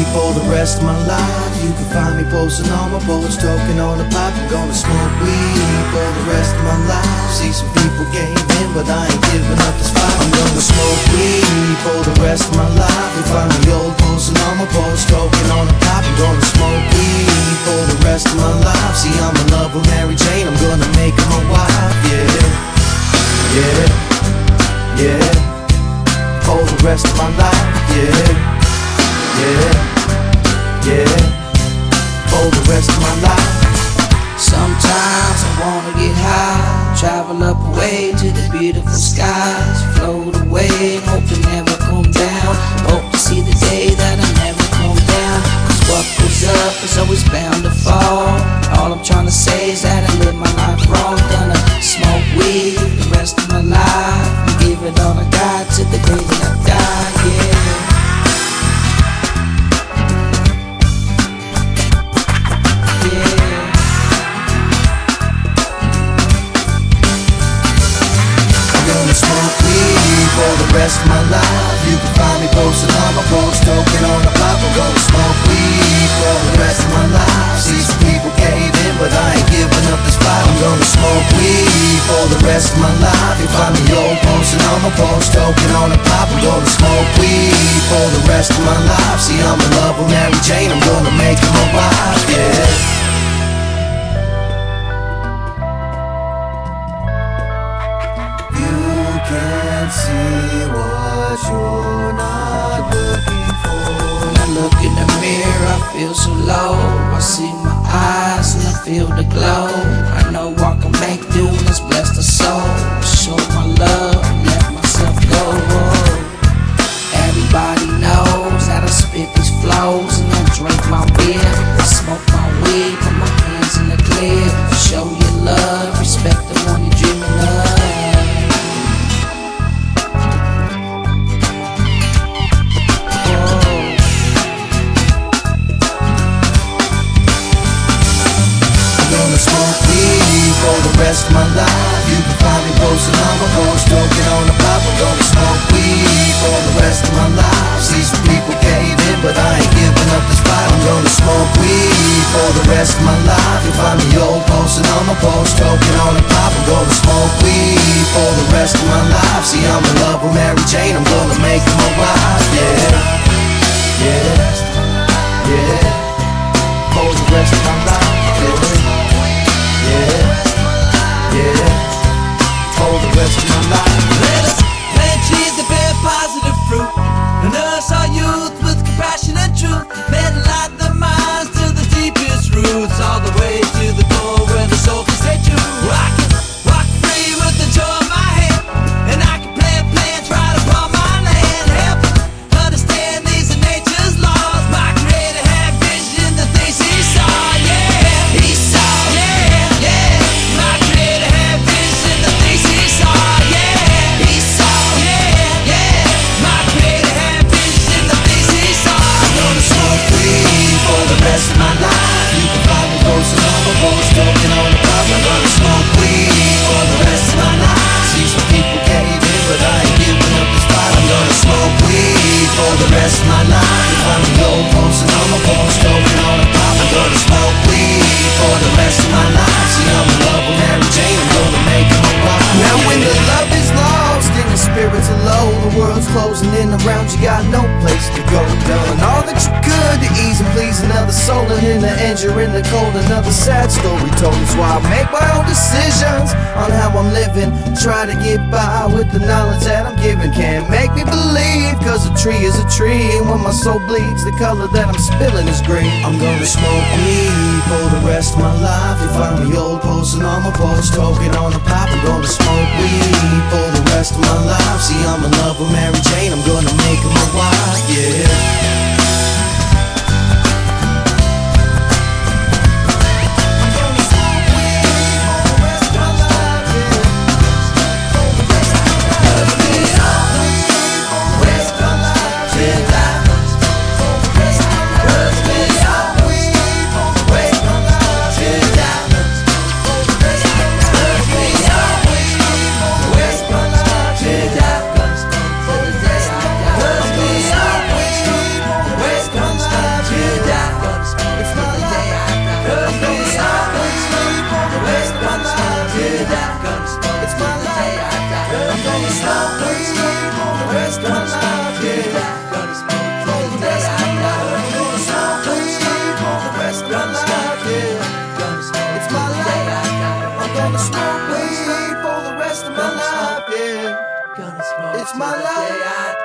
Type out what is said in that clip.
for the rest of my life. You can find me posting on my post, toking on the pipe. I'm gonna smoke weed for the rest of my life. See, some people gave in, but I ain't giving up this fight. I'm gonna smoke weed for the rest of my life. You find me old posting on my post, toking on the pipe. I'm gonna smoke weed for the rest of my life. See, I'm in love with Mary Jane, I'm gonna make her my wife. Yeah, yeah, yeah, for the rest of my life. Yeah, yeah, yeah, for the rest of my life. Sometimes I wanna get high, travel up away to the beautiful skies, float away, hope to never come down, hope to see the day that I never come down. Cause what goes up is always bound to fall. All I'm trying to say is that I live my life wrong. Gonna smoke weed the rest of my life and give it all I got to the day that I die, yeah. Smoke weed for the rest of my life. You can find me posting on my post, toking on the pop. I'm gonna smoke weed for the rest of my life. See, some people gave in, but I ain't giving up this fight. I'm gonna smoke weed for the rest of my life. You find me old posting on my post, toking on the pop. I'm gonna smoke weed for the rest of my life. See, I'm in love with Mary Jane, I'm gonna make her my wife, yeah. Can't see what you're not looking for. When I look in the mirror, I feel so low. I see my eyes and I feel the glow. I know I can make do, let's bless the soul. Show my love, let myself go. Everybody knows that I spit these flows and I drink my beer. I smoke my weed, put my hands in the clear. Show your love, respect the one you're dreaming of. Smoke weed for the rest of my life. You can find me posting on my post, toking on the pop. I'm gonna smoke weed for the rest of my life. See, some people gave in, but I ain't giving up this fight. I'm gonna smoke weed for the rest of my life. You find me old posting on my post, toking on the pop. I'm gonna smoke weed for the rest of my life. See, I'm in love with Mary Jane, I'm gonna make her my wife. Yeah, yeah, yeah, for the rest of my life. Yeah, yeah, for the rest of my life. Let us plant trees that bear positive fruit, and nurse our youth with compassion and truth. Let light the minds to the deepest roots, all the way to the core where the soul can stay true. I can walk free with the joy in my hand, and I can plant plants right upon my land. Help understand these are nature's laws. My creator had vision, the things he saw, yeah, he saw. Toking on the pop, I'm gonna smoke weed for the rest of my life. See, some people gave in, but I ain't giving up this fight. I'm gonna smoke weed for the rest of my life. If I'm the old posting on my post, toking on the pop, I'm gonna smoke weed for the rest of my life. See, I'm in love with Mary Jane, I'm gonna make her my wife. Now when the love is lost and the spirits are low, the world's closing in around you, got no place to go. Done all that you could to ease and please another soul, and in the end you're in the cold, another sad story told. That's why I make my own decisions on how I'm living. Try to get by with the knowledge that I'm given. Can't make me believe, cause a tree is a tree, and when my soul bleeds, the color that I'm spilling is green. I'm gonna smoke weed for the rest of my life. You find me old posting on my post, toking on the pop. I'm gonna smoke weed for the rest of my life. See, I'm in love with Mary Jane, I'm gonna make her my wife, yeah. It's my life.